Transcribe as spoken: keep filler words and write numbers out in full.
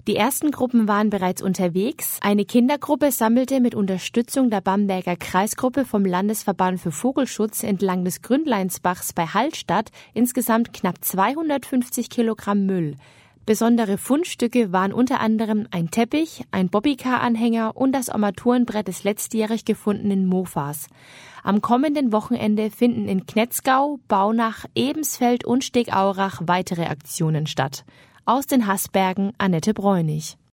Die ersten Gruppen waren bereits unterwegs. Eine Kindergruppe sammelte mit Unterstützung der Bamberger Kreisgruppe vom Landesverband für Vogelschutz entlang des Gründleinsbachs bei Hallstatt insgesamt knapp zweihundertfünfzig Kilogramm Müll. Besondere Fundstücke waren unter anderem ein Teppich, ein Bobbycar-Anhänger und das Armaturenbrett des letztjährig gefundenen Mofas. Am kommenden Wochenende finden in Knetzgau, Baunach, Ebensfeld und Stegaurach weitere Aktionen statt. Aus den Haßbergen Annette Bräunig.